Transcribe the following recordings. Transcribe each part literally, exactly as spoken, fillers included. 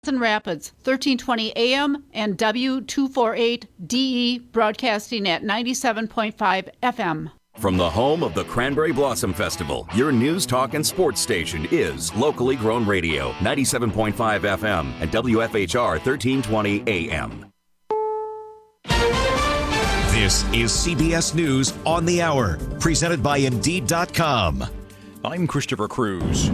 Wisconsin Rapids, thirteen twenty A M and W two forty-eight D E, broadcasting at ninety-seven point five F M. From the home of the Cranberry Blossom Festival, your news, talk, and sports station is Locally Grown Radio, ninety-seven point five F M and W F H R thirteen twenty A M. This is C B S News on the Hour, presented by Indeed dot com. I'm Christopher Cruz.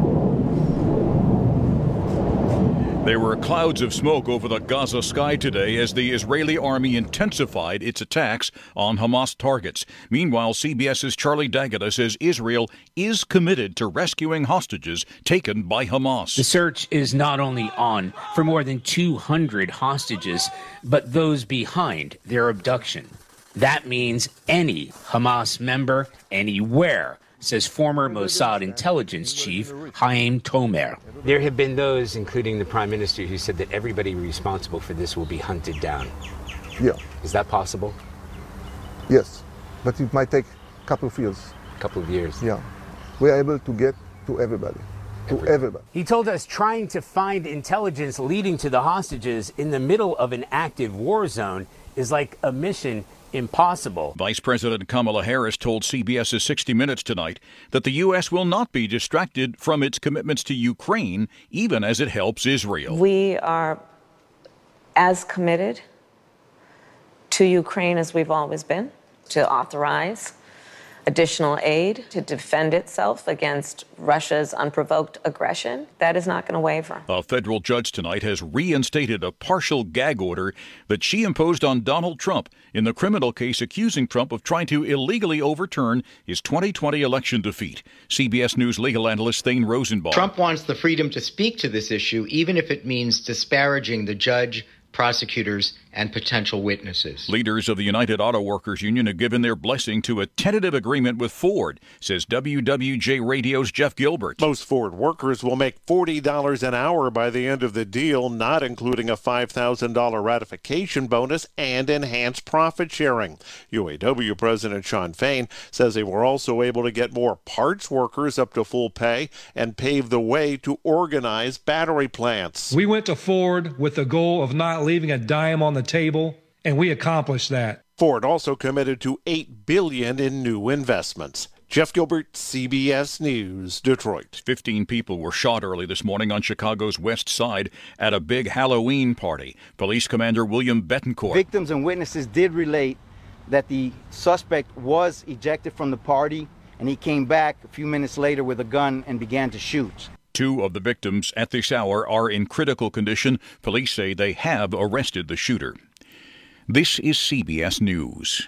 There were clouds of smoke over the Gaza sky today as the Israeli army intensified its attacks on Hamas targets. Meanwhile, CBS's Charlie D'Agata says Israel is committed to rescuing hostages taken by Hamas. The search is not only on for more than two hundred hostages, but those behind their abduction. That means any Hamas member, anywhere, says former Mossad intelligence chief Haim Tomer. There have been those, including the prime minister, who said that everybody responsible for this will be hunted down. Yeah. Is that possible? Yes, but it might take a couple of years. A couple of years. Yeah. We are able to get to everybody. To everybody. everybody. He told us trying to find intelligence leading to the hostages in the middle of an active war zone is like a mission impossible. Vice President Kamala Harris told CBS's sixty minutes tonight that the U S will not be distracted from its commitments to Ukraine, even as it helps Israel. We are as committed to Ukraine as we've always been, to authorize additional aid to defend itself against Russia's unprovoked aggression. That is not going to waver. A federal judge tonight has reinstated a partial gag order that she imposed on Donald Trump in the criminal case accusing Trump of trying to illegally overturn his twenty twenty election defeat. C B S News legal analyst Thane Rosenbaum. Trump wants the freedom to speak to this issue, even if it means disparaging the judge, prosecutors, and potential witnesses. Leaders of the United Auto Workers Union have given their blessing to a tentative agreement with Ford, says W W J Radio's Jeff Gilbert. Most Ford workers will make forty dollars an hour by the end of the deal, not including a five thousand dollars ratification bonus and enhanced profit sharing. U A W President Shawn Fain says they were also able to get more parts workers up to full pay and pave the way to organize battery plants. We went to Ford with the goal of not leaving a dime on the table, and we accomplished that. Ford also committed to eight billion dollars in new investments. Jeff Gilbert, C B S News, Detroit. Fifteen people were shot early this morning on Chicago's west side at a big Halloween party. Police Commander William Betancourt. Victims and witnesses did relate that the suspect was ejected from the party, and he came back a few minutes later with a gun and began to shoot. Two of the victims at this hour are in critical condition. Police say they have arrested the shooter. This is C B S News.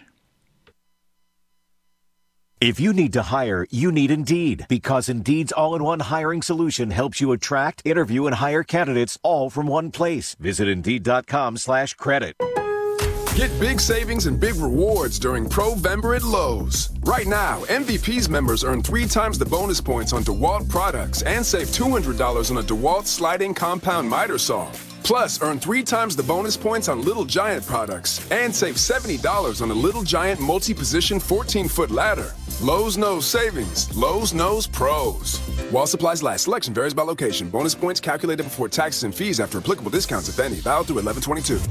If you need to hire, you need Indeed, because Indeed's all-in-one hiring solution helps you attract, interview, and hire candidates all from one place. Visit Indeed.com slash credit. Get big savings and big rewards during Pro-Vember at Lowe's. Right now, M V P's members earn three times the bonus points on DeWalt products and save two hundred dollars on a DeWalt sliding compound miter saw. Plus, earn three times the bonus points on Little Giant products and save seventy dollars on a Little Giant multi-position fourteen-foot ladder. Lowe's knows savings. Lowe's knows pros. While supplies last, selection varies by location. Bonus points calculated before taxes and fees after applicable discounts, if any. Valid through eleven twenty-two.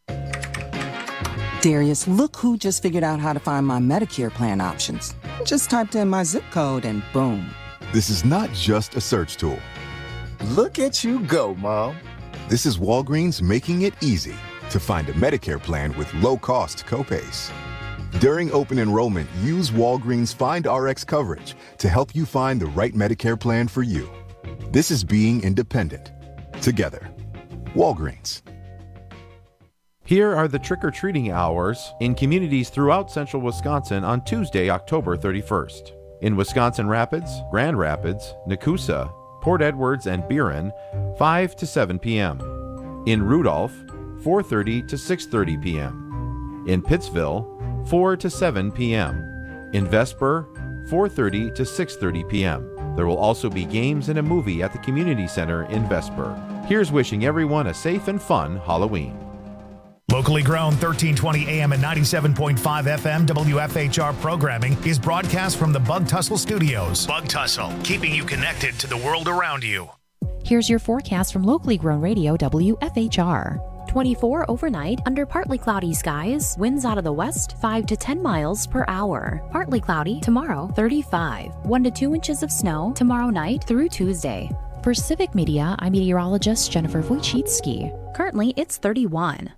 Darius, look who just figured out how to find my Medicare plan options. Just typed in my zip code and boom. This is not just a search tool. Look at you go, Mom. This is Walgreens making it easy to find a Medicare plan with low-cost copays. During open enrollment, use Walgreens Find R X coverage to help you find the right Medicare plan for you. This is being independent. Together. Walgreens. Here are the trick-or-treating hours in communities throughout central Wisconsin on Tuesday, October thirty-first. In Wisconsin Rapids, Grand Rapids, Nakusa, Port Edwards, and Buren, five to seven p.m. In Rudolph, four thirty to six thirty p.m. In Pittsville, four to seven p.m. In Vesper, four thirty to six thirty p.m. There will also be games and a movie at the Community Center in Vesper. Here's wishing everyone a safe and fun Halloween. Locally grown thirteen twenty A M and ninety-seven point five F M W F H R programming is broadcast from the Bug Tussle Studios. Bug Tussle, keeping you connected to the world around you. Here's your forecast from locally grown radio W F H R. twenty-four overnight under partly cloudy skies, winds out of the west five to ten miles per hour. Partly cloudy tomorrow, thirty-five. one to two inches of snow tomorrow night through Tuesday. For Civic Media, I'm meteorologist Jennifer Wojcicki. Currently, it's thirty-one.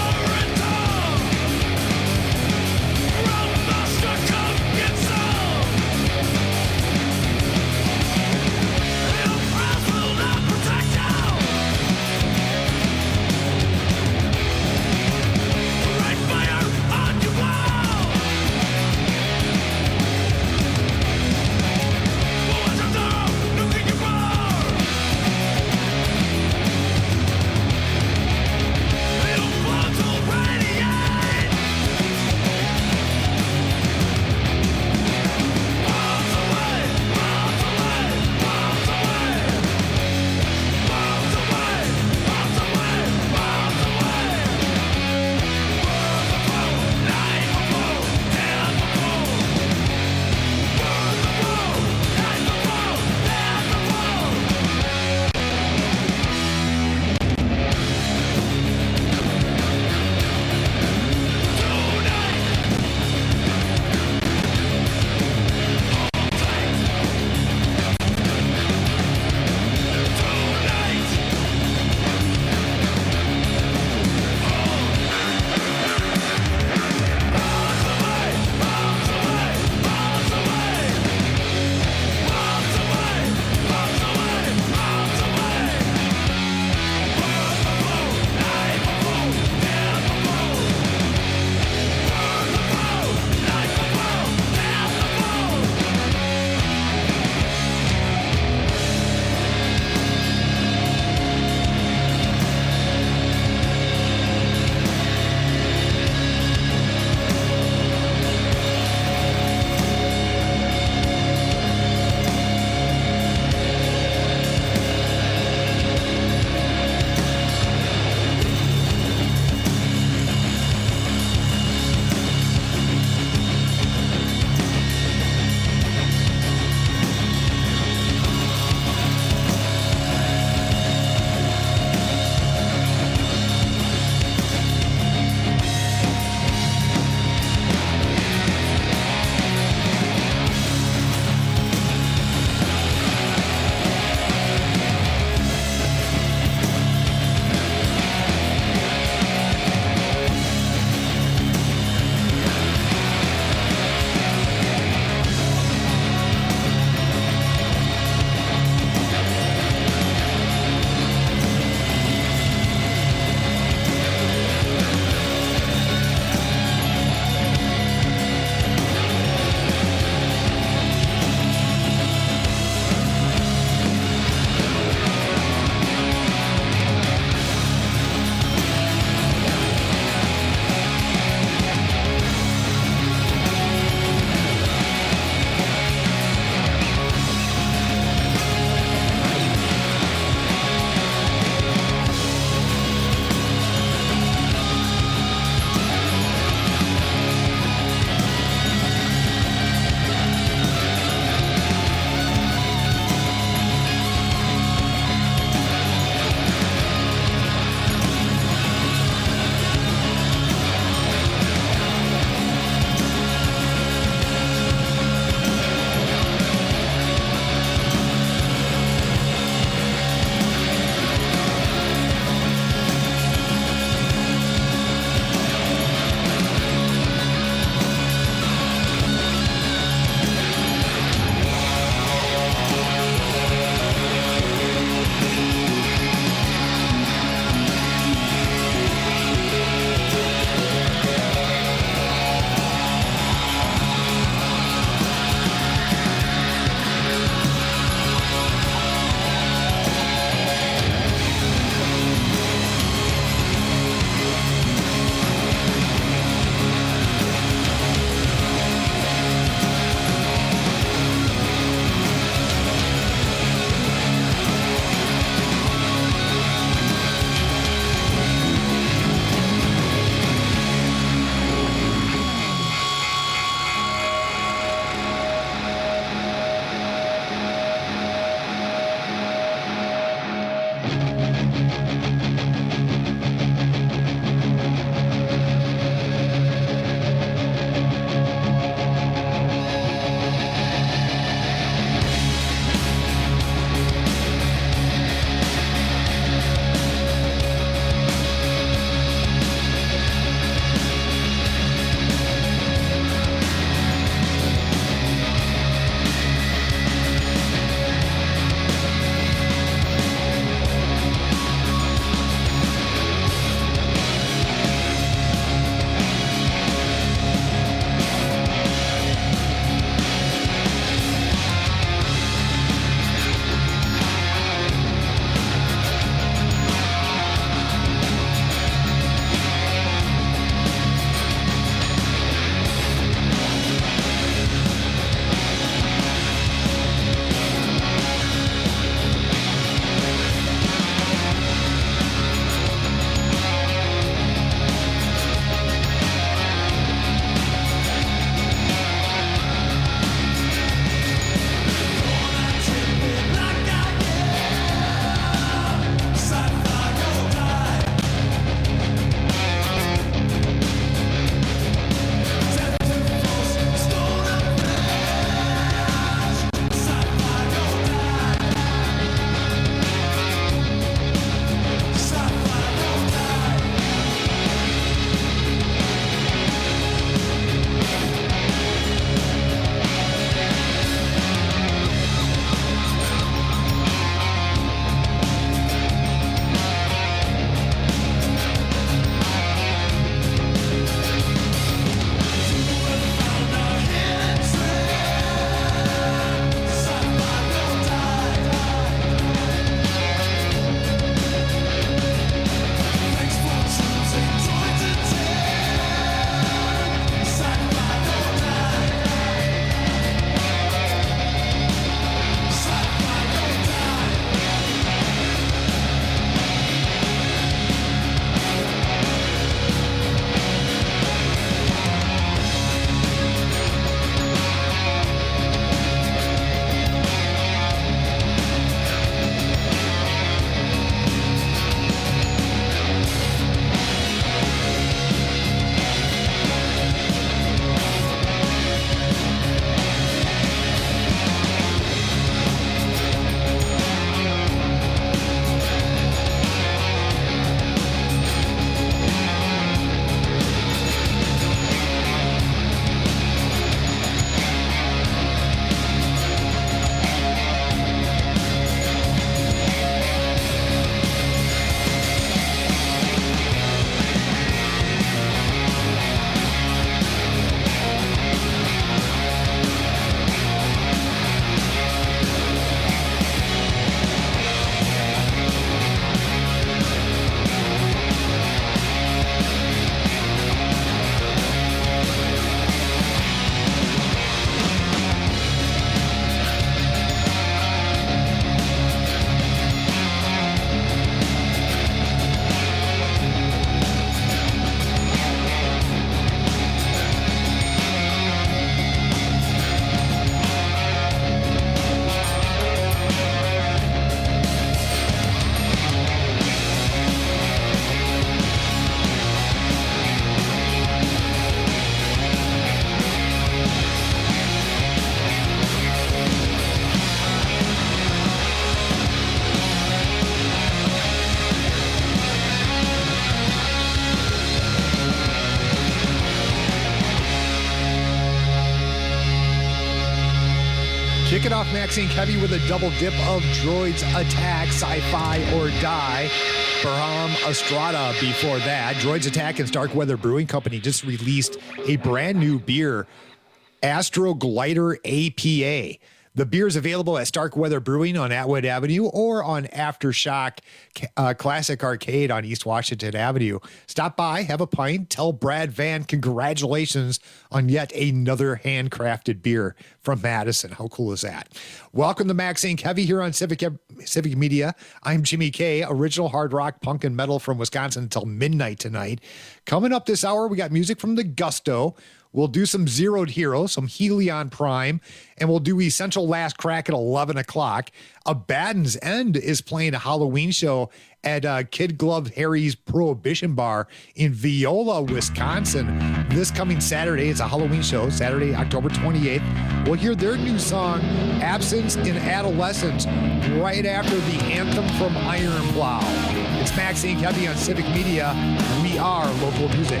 Kicking off Maxine Heavy with a double dip of Droids Attack, Sci-Fi or Die. Barham Estrada before that. Droids Attack and Stark Weather Brewing Company just released a brand new beer, Astro Glider A P A. The beer is available at Stark Weather Brewing on Atwood Avenue or on Aftershock uh, Classic Arcade on East Washington Avenue. Stop by, have a pint, tell Brad Van congratulations on yet another handcrafted beer from Madison. How cool is that? Welcome to Max Inc Heavy here on Civic Civic Media. I'm Jimmy K, original hard rock, punk, and metal from Wisconsin until midnight tonight. Coming up this hour, we got music from the Gusto. We'll do some Zeroed Hero, some Helion Prime, and we'll do Essential Last Crack at eleven o'clock. Abaddon's End is playing a Halloween show at uh, Kid Glove Harry's Prohibition Bar in Viola, Wisconsin. This coming Saturday, it's a Halloween show, Saturday, October twenty-eighth. We'll hear their new song, Absence in Adolescence, right after the anthem from Iron Plow. It's Max Inc Heavy on Civic Media. We are local music.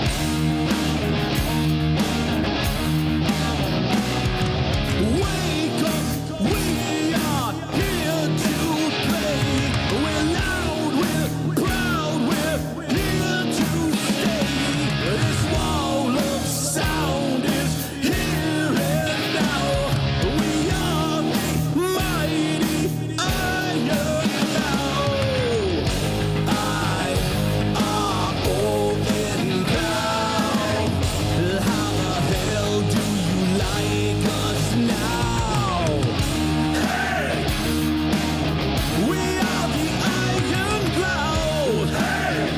Wake up, we are here to play. We're loud, we're proud, we're here to stay. This wall of sound is here and now. We are the mighty Iron Cloud. I are old and proud. How the hell do you like us now? Hey! We are the Iron Cloud. Hey!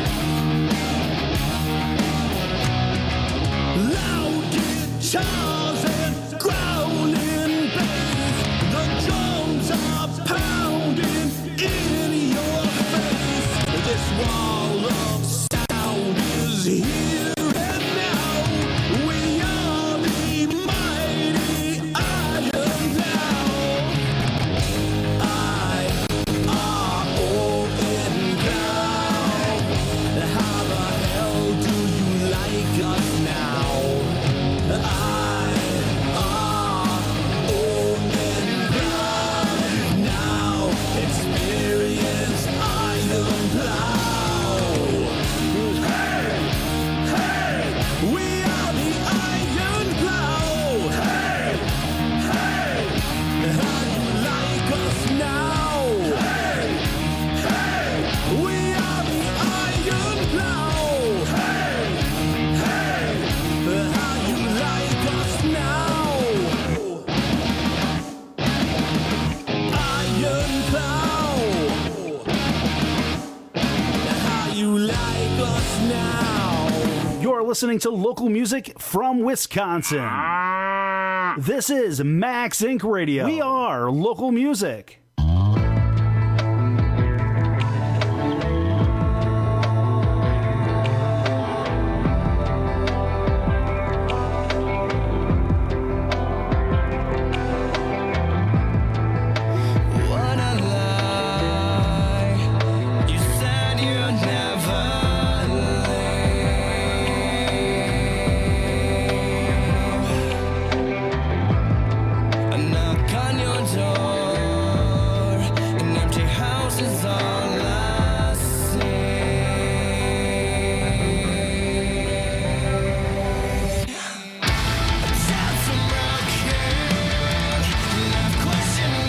Loud guitars and growling bass. The drums are pounding in your face. This wall of sound is here and now. We are the mighty Iron Cloud. I are old and proud. How the hell do you like us now? I are old and proud. Now experience Iron Cloud. Hey, hey, we are the Iron Cloud. Hey, hey, how you like us now? Hey, hey, we are the Iron Cloud. Hey, hey, how you like us now? Iron Cloud. How you like us now? You're listening to local music from Wisconsin. This is Max Inc Radio. We are local music. What a lie. You said you'd never leave. A knock on your door, an empty house is all I see. A chance from broken, left questioning.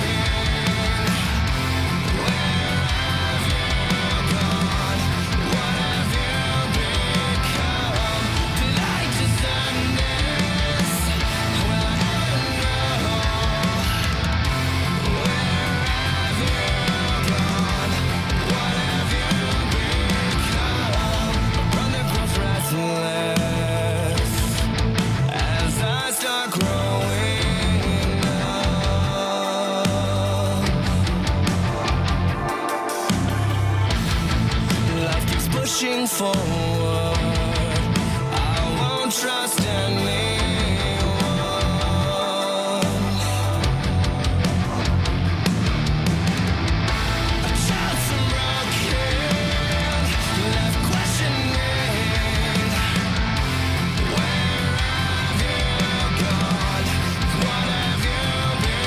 As I start growing up, life keeps pushing forward. I won't trust anyone. A child from broken, left questioning. Where have you gone? What have you been?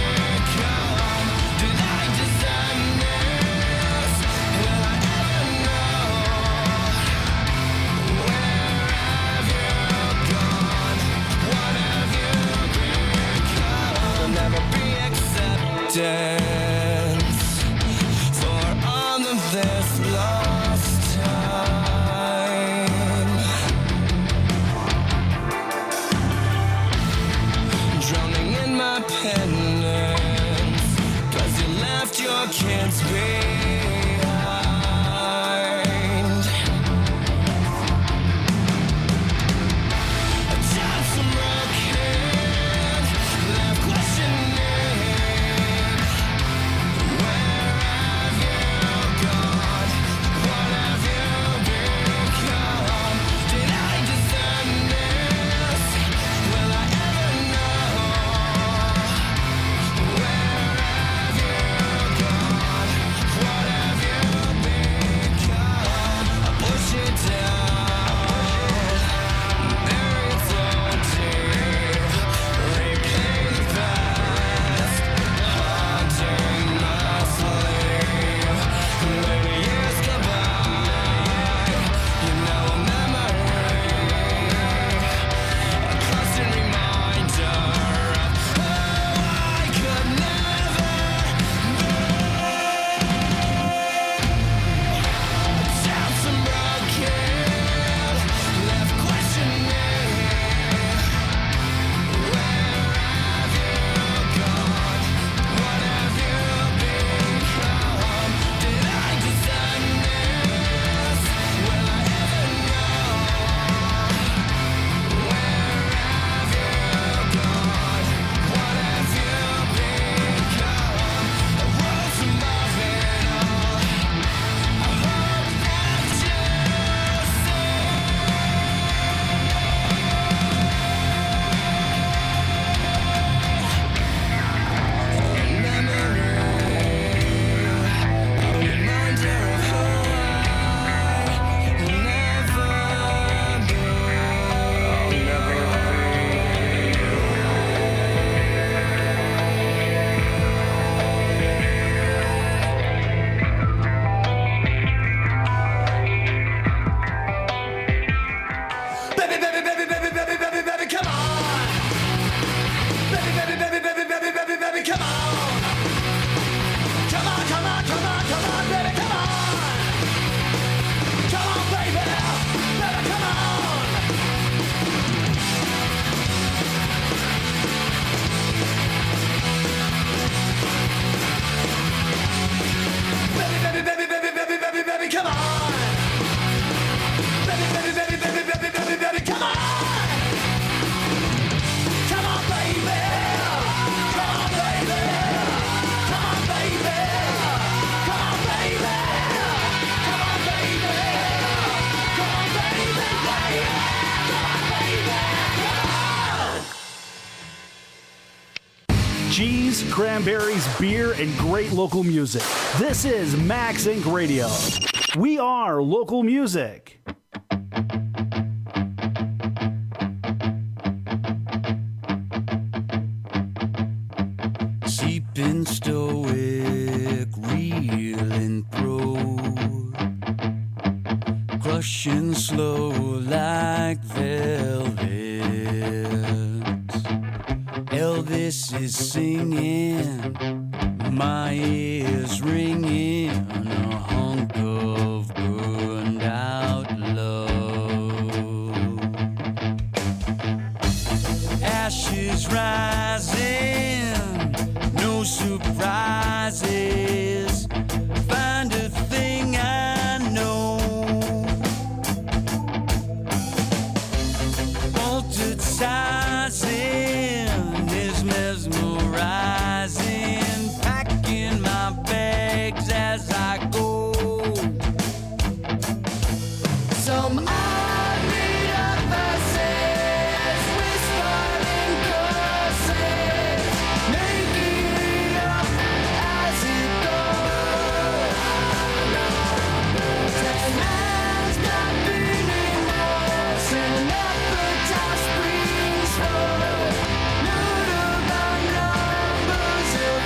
movies, cranberries, beer, and great local music. This is Max Incorporated. Radio. We are local music. Seeping stoic, real and pro, crushing slow like velvet. Elvis is singing, my ears ringing, a hunk of burned out love. Ashes rising, no surprises. Find a thing I know. Altered sizing is mesmerizing. Packing my bags as I go. Some odd made up verses, whispered in curses, making it up as it goes. Ten hands got beating walls and appetite springs full. Neutered by numbers of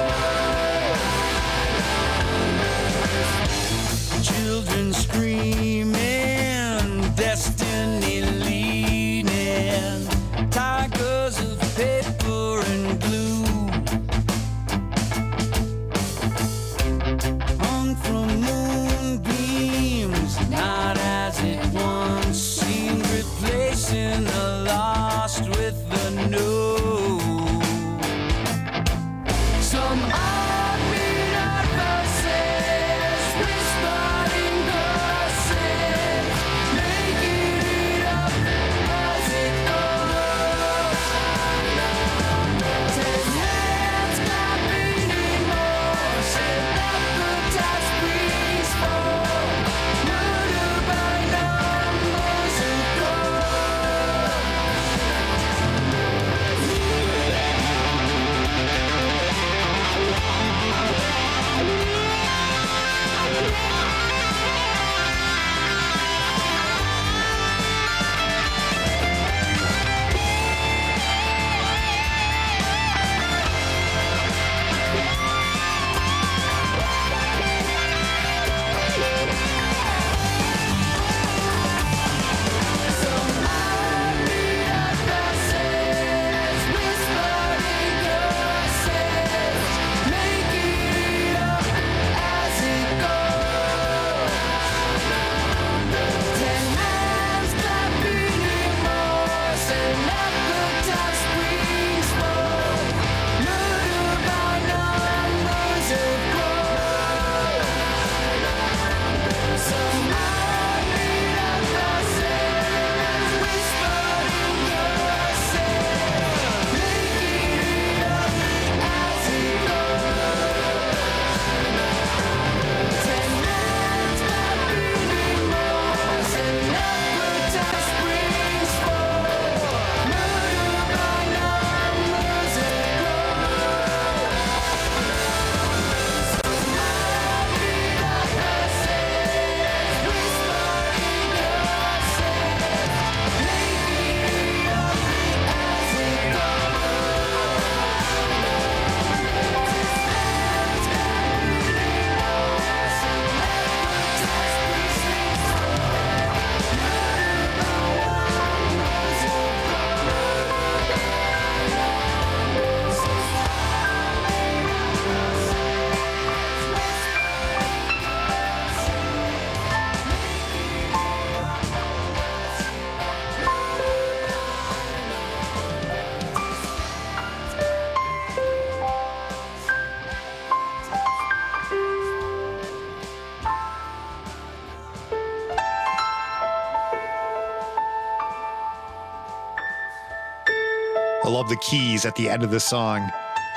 gold. Children screaming, destiny leading, tigers of paper and glue, hung from moonbeams, not as it once seemed, replacing the lost with the new. Some odd made-up verses, whispered in curses, making it up as it goes. Ten hands got beating motion, appetite springs full, murdered by numbers of I love the keys at the end of the song.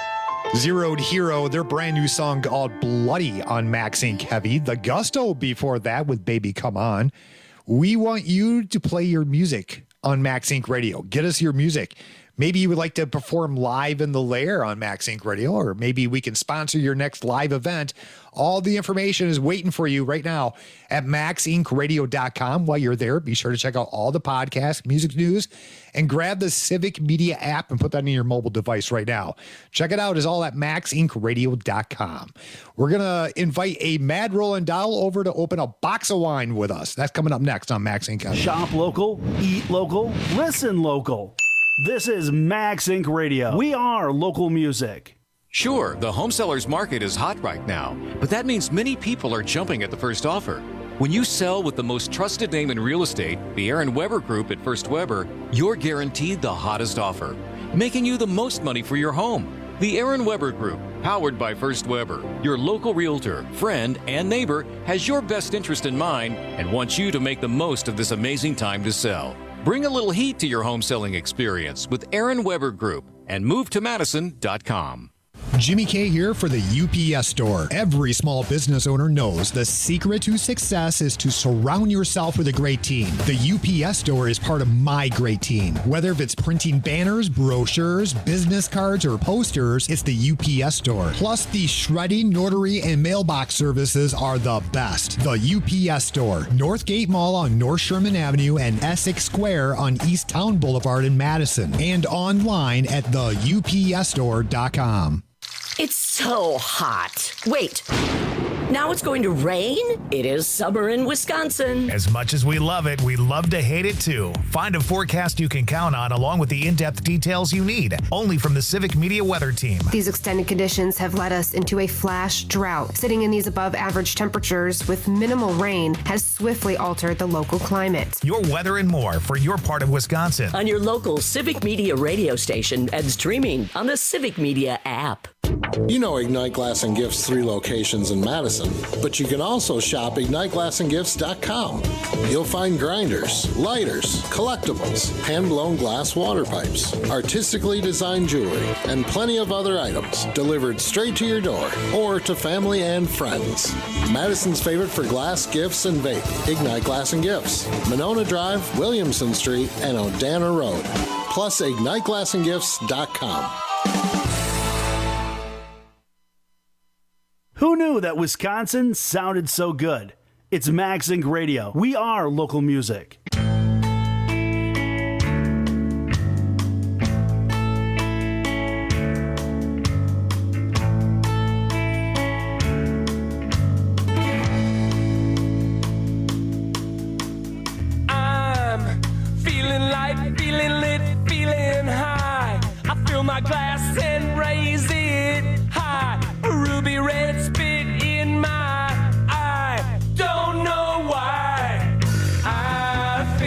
Zeroed Hero, their brand new song called Bloody on Max Inc Heavy. The Gusto before that with Baby Come On. We want you to play your music on Max Inc Radio. Get us your music. maybe you would like to perform live in the Lair on Max Inc Radio, or maybe we can sponsor your next live event. All the information is waiting for you right now at max inc radio dot com. While you're there, be sure to check out all the podcasts, music news, and grab the Civic Media app and put that in your mobile device right now. Check it out. It's all at max inc radio dot com. We're going to invite a Mad Roland Doll over to open a box of wine with us. That's coming up next on Max Inc Shop local, eat local, listen local. This is Max Inc Radio. We are local music. Sure, the home seller's market is hot right now, but that means many people are jumping at the first offer. When you sell with the most trusted name in real estate, the Aaron Weber Group at First Weber, you're guaranteed the hottest offer, making you the most money for your home. The Aaron Weber Group, powered by First Weber, your local realtor, friend, and neighbor, has your best interest in mind and wants you to make the most of this amazing time to sell. Bring a little heat to your home selling experience with Aaron Weber Group and move to madison dot com. Jimmy K here for the U P S Store. Every small business owner knows the secret to success is to surround yourself with a great team. The U P S Store is part of my great team. Whether if it's printing banners, brochures, business cards, or posters, it's the U P S Store. Plus, the shredding, notary, and mailbox services are the best. The U P S Store. Northgate Mall on North Sherman Avenue and Essex Square on East Town Boulevard in Madison. And online at the U P S store dot com. It's so hot. Wait, now it's going to rain? It is summer in Wisconsin. As much as we love it, we love to hate it too. Find a forecast you can count on along with the in-depth details you need, only from the Civic Media Weather Team. These extended conditions have led us into a flash drought. Sitting in these above average temperatures with minimal rain has swiftly altered the local climate. Your weather and more for your part of Wisconsin. On your local Civic Media radio station and streaming on the Civic Media app. You know Ignite Glass and Gifts' three locations in Madison, but you can also shop ignite glass and gifts dot com. You'll find grinders, lighters, collectibles, hand-blown glass water pipes, artistically designed jewelry, and plenty of other items delivered straight to your door or to family and friends. Madison's favorite for glass, gifts, and vape, Ignite Glass and Gifts, Monona Drive, Williamson Street, and Odana Road. Plus ignite glass and gifts dot com. Who knew that Wisconsin sounded so good? It's Max Inc Radio. We are local music. I'm feeling light, feeling lit, feeling high. I fill my glass and raise it high. A ruby red spit in my eye. Don't know why. I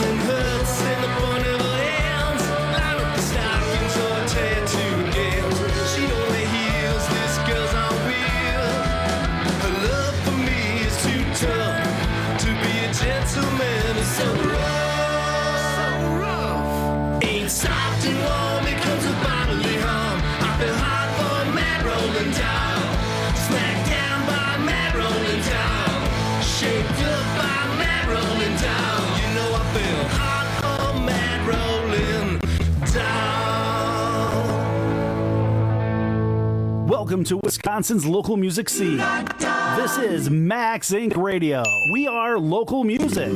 Nothing hurts in the point of her hands. Line up the stockings or tear to again. She only heals this girl's on wheel. Her love for me is too tough to be a gentleman. It's so rough, so rough. Ain't soft and warm, it comes with bodily harm. I feel hot for a mad rolling down. Smacked down by a mad rolling down. Shaped up by a mad rolling down. You know I feel hot for mad rolling down. Welcome to Wisconsin's local music scene. This is Max Incorporated. Radio. We are local music.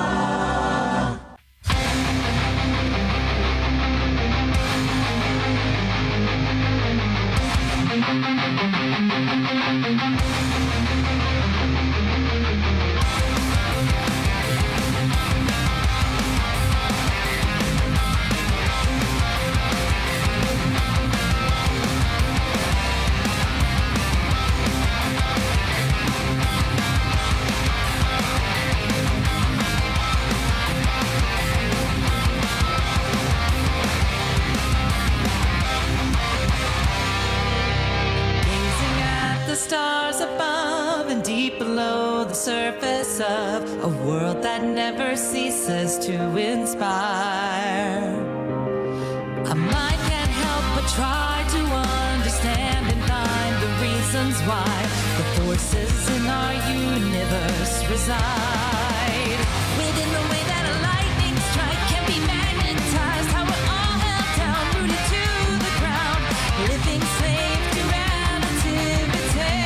Surface of a world that never ceases to inspire. A mind can't help but try to understand and find the reasons why the forces in our universe reside. Within the way that a lightning strike can be magnetized, how we're all held down, rooted to the ground, living slave to relativity.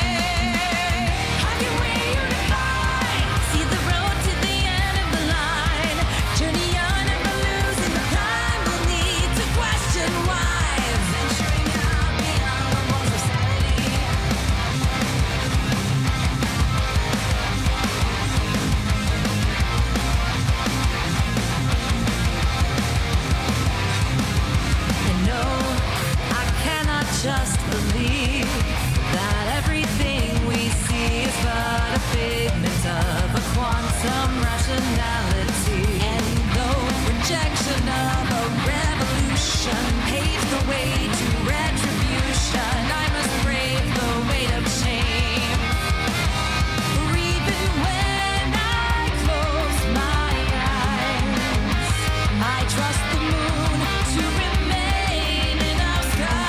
Just believe that everything we see is but a figment of a quantum rationality. And though rejection of a revolution paves the way to retribution, I must brave the weight of shame. For even when I close my eyes, I trust the moon to remain in our sky.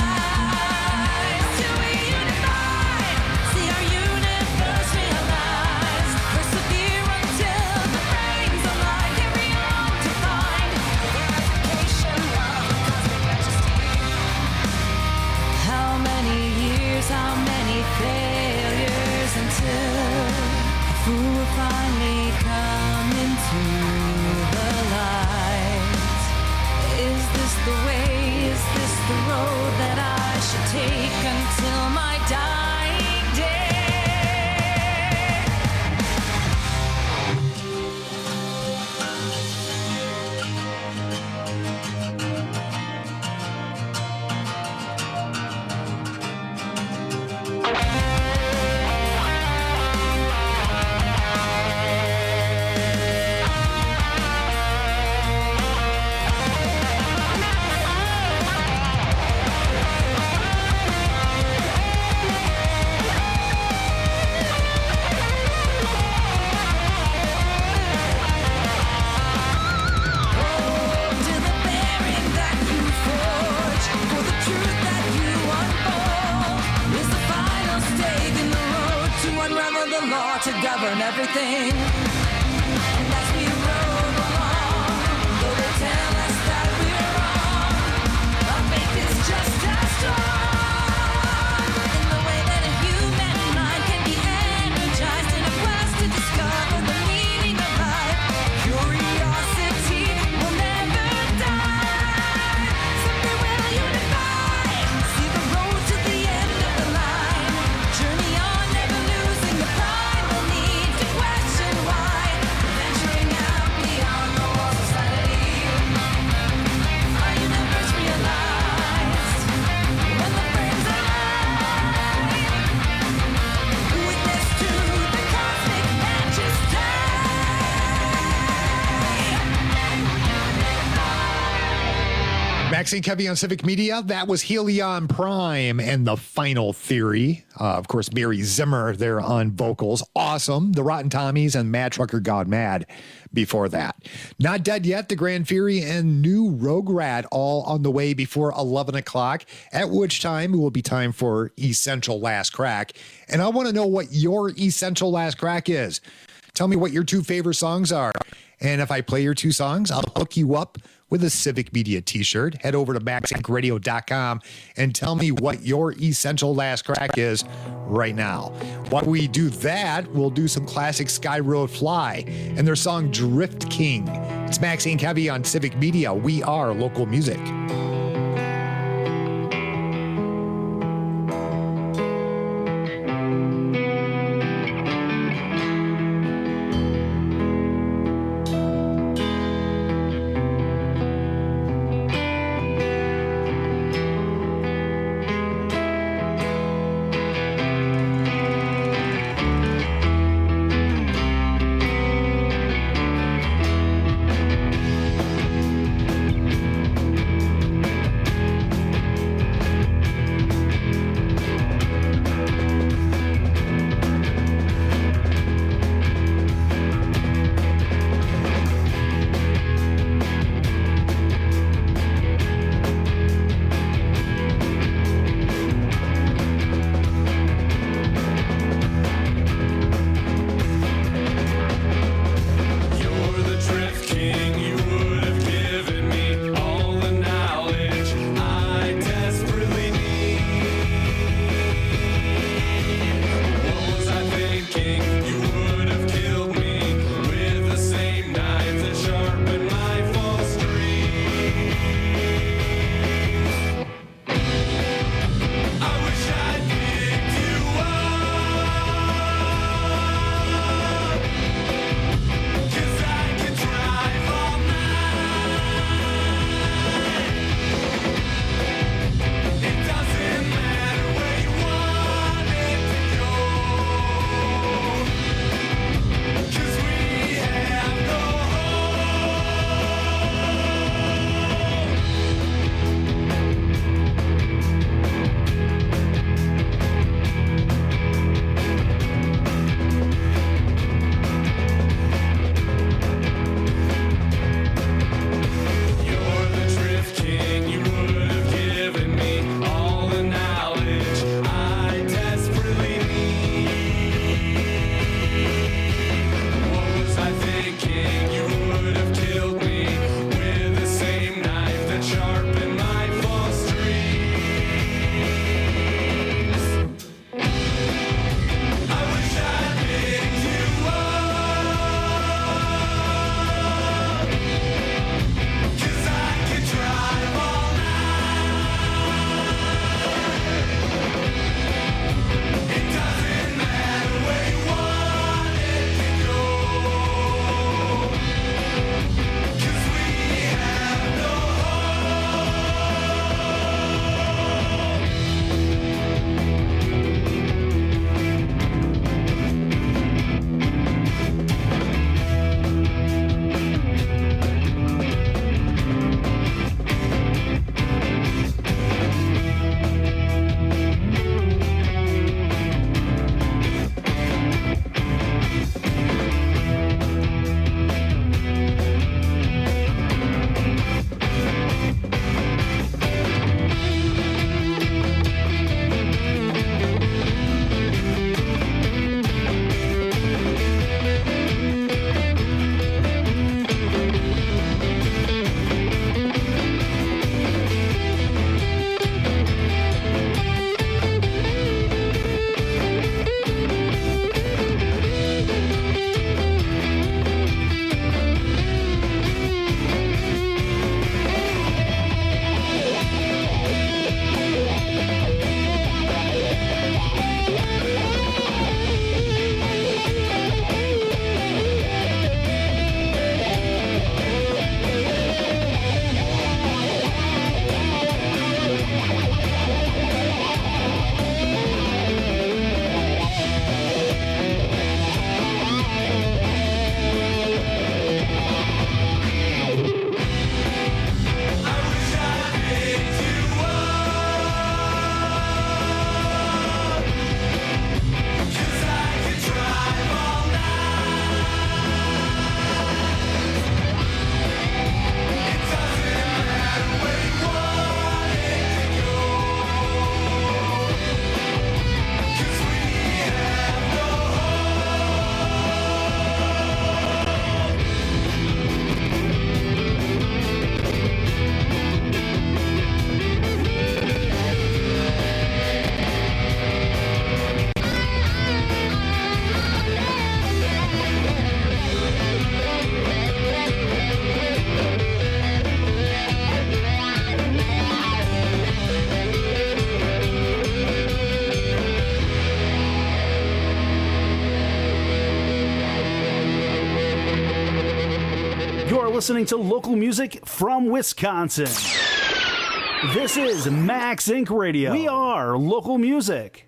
How many failures until a fool will finally come into the light? Is this the way, is this the road that I should take until my dying day? To govern everything, and as we roll along, though they tell us that we're wrong, our faith is just as strong in the way that a human mind can be energized in a quest to discover the meaning of life. Curiosity will never die. Someday we'll unify, see the road to the end of the line, journey on, never losing the pride. Need to question why. Maxine Kevy on Civic Media. That was Helion Prime and The Final Theory. Uh, of course, Mary Zimmer there on vocals. Awesome. The Rotten Tommies and Mad Trucker Gone Mad before that. Not Dead Yet, The Grand Fury, and New Rogue Rat all on the way before eleven o'clock, at which time it will be time for Essential Last Crack. And I want to know what your Essential Last Crack is. Tell me what your two favorite songs are. And if I play your two songs, I'll hook you up with a Civic Media t-shirt. Head over to max inc radio dot com and tell me what your Essential Last Crack is right now. While we do that, we'll do some classic Sky Road Fly and their song Drift King. It's Maxine Kevy on Civic Media. We are local music. You're listening to local music from Wisconsin. This is Max Incorporated. Radio. We are local music.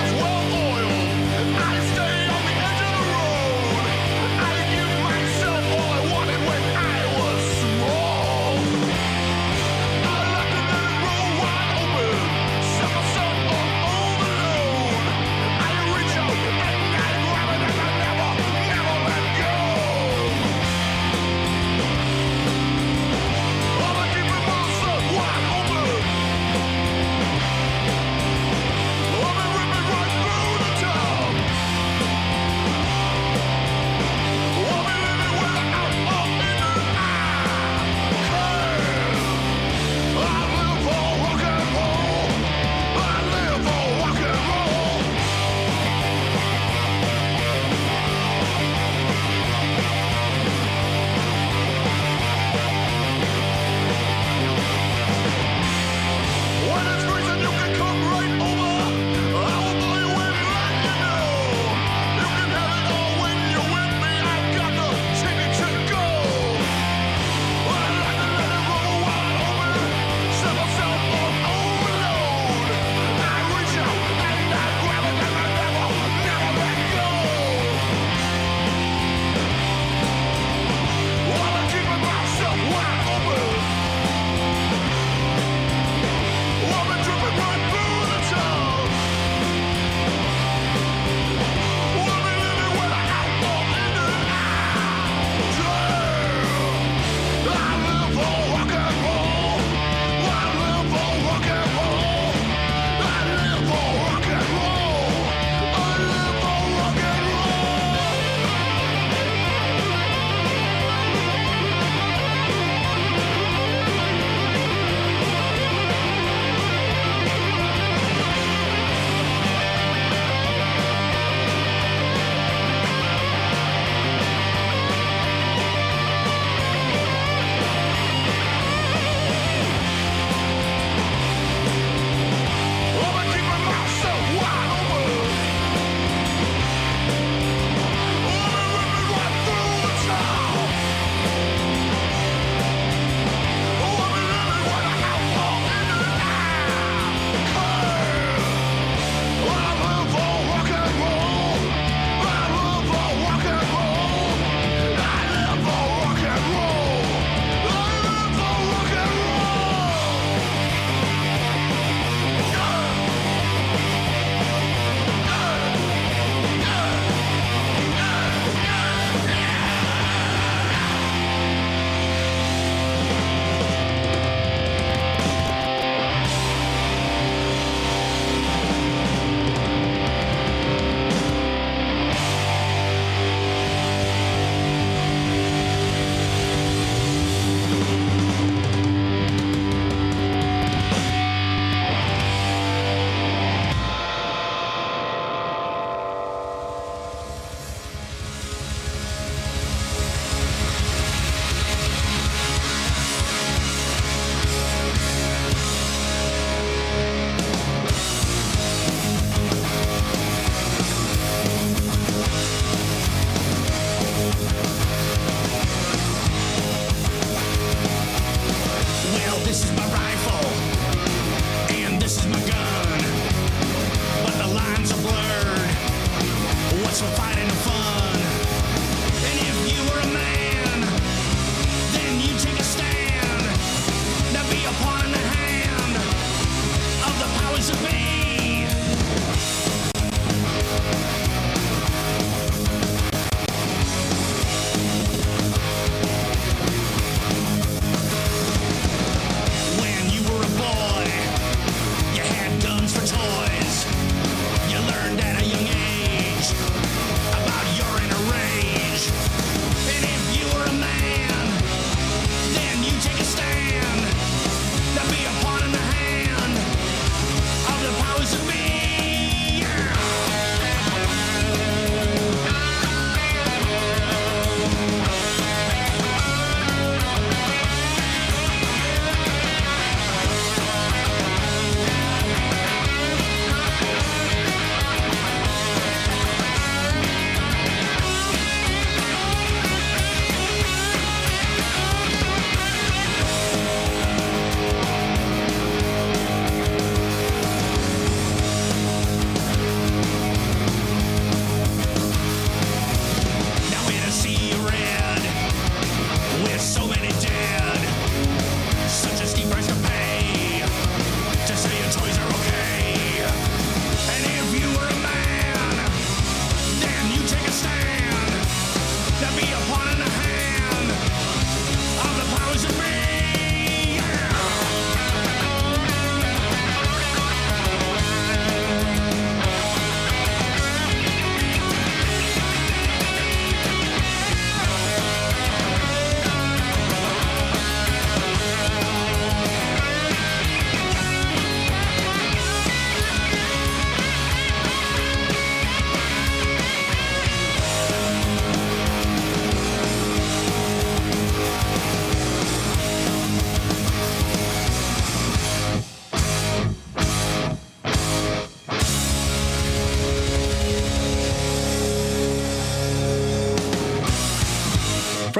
Myself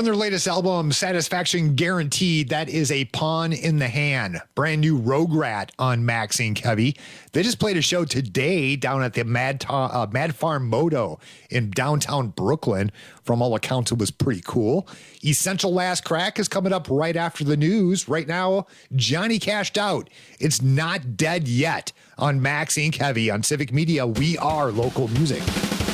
From their latest album, Satisfaction Guaranteed, that is A Pawn in the Hand. Brand new Rogue Rat on Max Incorporated. Heavy. They just played a show today down at the Mad, Ta- uh, Mad Farm Moto in downtown Brooklyn. From all accounts, it was pretty cool. Essential Last Crack is coming up right after the news. Right now, Johnny Cashed Out. It's Not Dead Yet on Max Incorporated. Heavy on Civic Media. We are local music.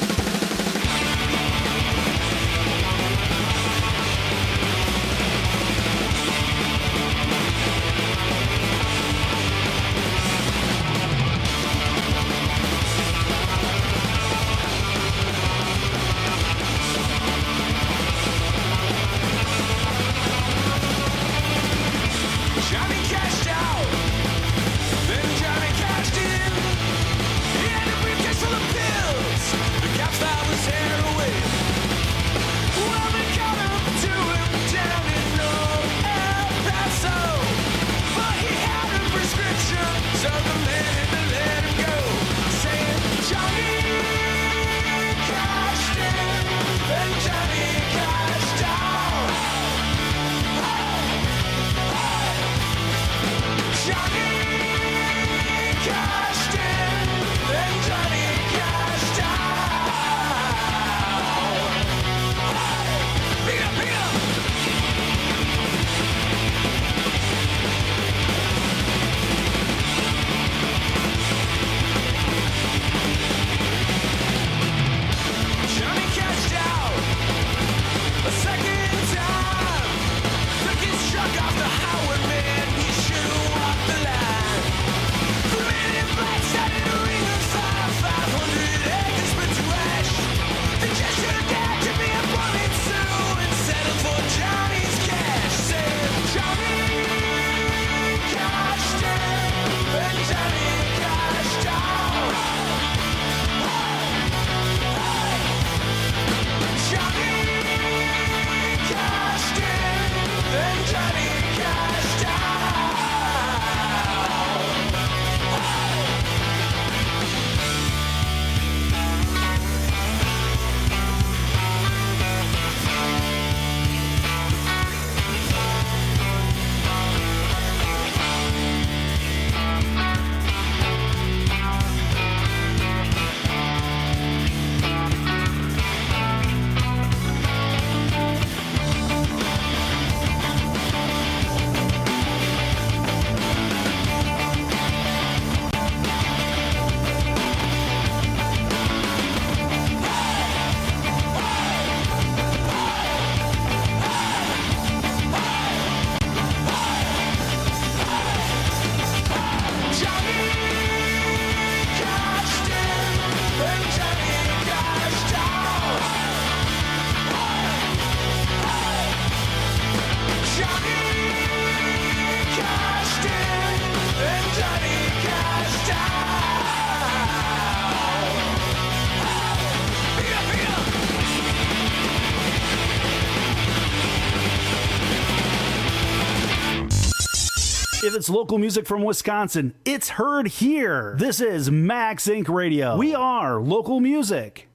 If it's local music from Wisconsin, it's heard here. This is Max Incorporated. Radio. We are local music.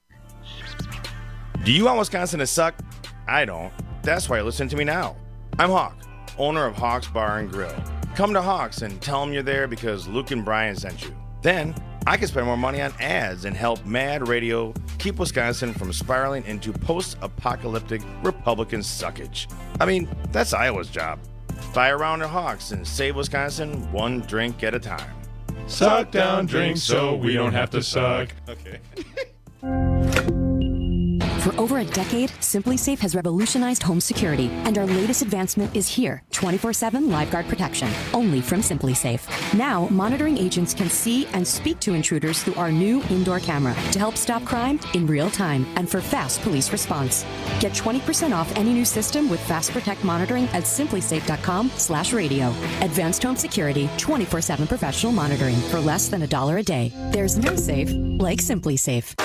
Do you want Wisconsin to suck? I don't. That's why you listen to me now. I'm Hawk, owner of Hawk's Bar and Grill. Come to Hawk's and tell them you're there because Luke and Brian sent you. Then I can spend more money on ads and help Mad Radio keep Wisconsin from spiraling into post-apocalyptic Republican suckage. I mean, that's Iowa's job. Buy a round of Hawks and save Wisconsin one drink at a time. Suck down drinks so we don't have to suck. Okay. For over a decade, SimpliSafe has revolutionized home security, and our latest advancement is here, twenty-four seven LiveGuard protection, only from SimpliSafe. Now, monitoring agents can see and speak to intruders through our new indoor camera to help stop crime in real time and for fast police response. Get twenty percent off any new system with Fast Protect monitoring at simplisafe.com slash radio. Advanced home security, twenty-four seven professional monitoring for less than a dollar a day. There's no safe like SimpliSafe.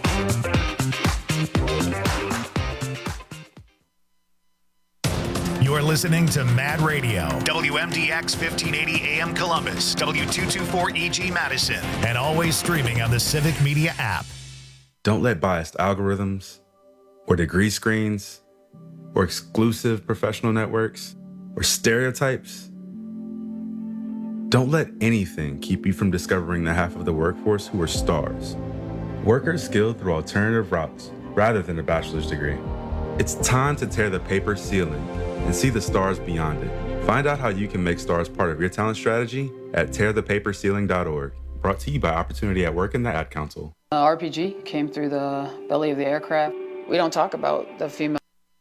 You're You're listening to Mad Radio, W M D X fifteen eighty A M Columbus, W two twenty-four E G Madison, and always streaming on the Civic Media app. Don't let biased algorithms or degree screens or exclusive professional networks or stereotypes. Don't let anything keep you from discovering the half of the workforce who are stars. Workers skilled through alternative routes rather than a bachelor's degree. It's time to tear the paper ceiling and see the stars beyond it. Find out how you can make stars part of your talent strategy at tear the paper ceiling dot org. Brought to you by Opportunity at Work and the Ad Council. Uh, R P G came through the belly of the aircraft. We don't talk about the female.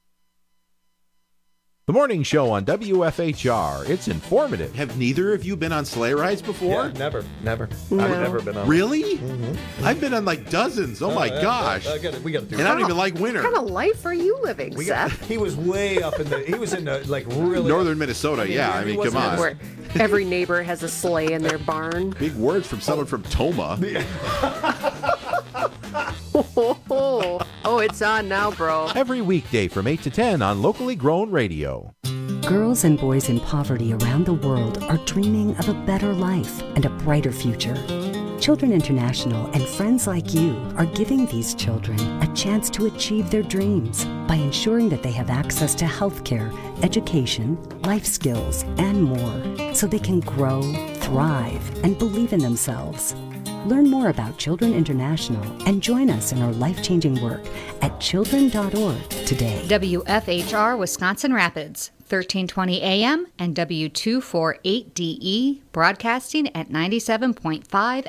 The morning show on W F H R. It's informative. Have neither of you been on sleigh rides before? Yeah, never, never. No. I've never been on. Really? Mm-hmm. I've been on like dozens. Oh, Oh, my yeah, gosh. I, I gotta, we got to do and it. I don't even like winter. What kind of life are you living, We Seth? got, he was way up in the. He was in the like really Northern Minnesota. I mean, yeah, he I mean, wasn't come on. Where every neighbor has a sleigh in their barn. Big words from someone from Toma. Oh, oh, it's on now, bro. Every weekday from eight to ten on Locally Grown Radio. Girls and boys in poverty around the world are dreaming of a better life and a brighter future. Children International and friends like you are giving these children a chance to achieve their dreams by ensuring that they have access to healthcare, education, life skills, and more, so they can grow, thrive, and believe in themselves. Learn more about Children International and join us in our life-changing work at children dot org today. W F H R Wisconsin Rapids, thirteen twenty A M and W two forty-eight D E, broadcasting at ninety-seven point five